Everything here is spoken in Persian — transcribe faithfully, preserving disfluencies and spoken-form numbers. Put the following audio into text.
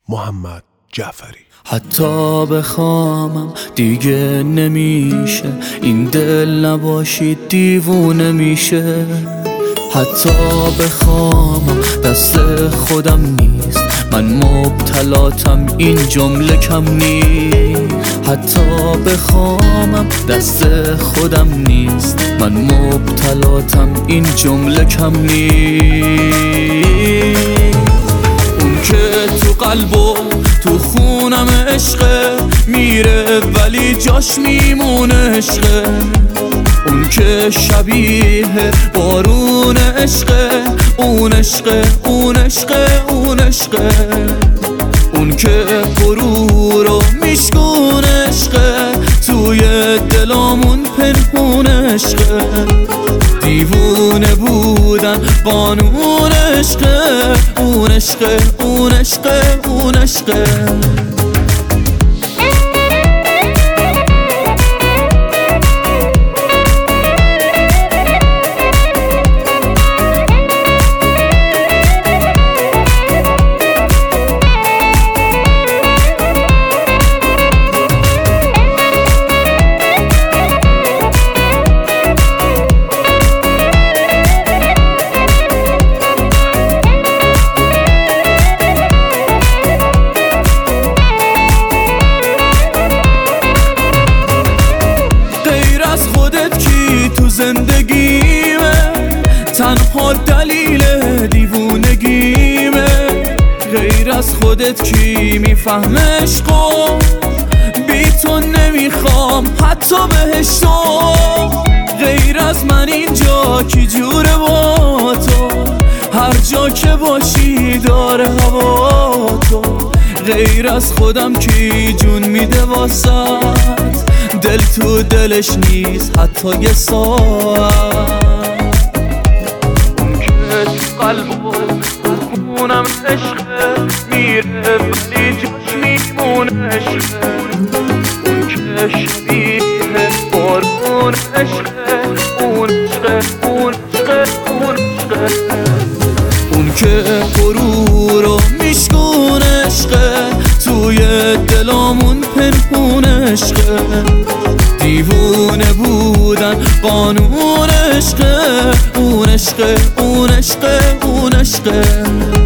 محمد جعفری. حتی بخوامم دیگه نمیشه، این دل نباشید دیوونه میشه. حتی بخوامم دست خودم نیست، من مبتلاتم این جمله کم نیست. حتی بخوامم دست خودم نیست، من مبتلاتم این جمله کم نیست. اون که تو قلب و تو خونم عشقه میره ولی جاش میمونه عشقه. اون که شبیه بارون عشقه، اون عشقه اون عشقه اون عشقه. اون که غرور رو میشکون عشقه، توی دلامون پنهون عشقه. دیوونه بودن قانون عشقه، اون عشقه اون عشقه اون عشقه. تو زندگیمه تنها دلیل دیوونگیمه. غیر از خودت کی میفهمه عشقو، بی تو نمیخوام حتی بهشتو. غیر از من اینجا کی جوره با تو، هر جا که باشی داره هوا تو. غیر از خودم کی جون میده واسد، دل تو دلش نیست حتی یه ساعت. اون که تو قلب و خونم عشقه میره ولی جاش میمونه عشقه. اون که شبیه بارون عشقه، اون عشقه اون عشقه اون عشقه. اون که غرور رو میشکون عشقه، توی دلامون پنهون عشقه. دیوونه بودن قانون عشقه، اون عشقه اون عشقه اون عشقه.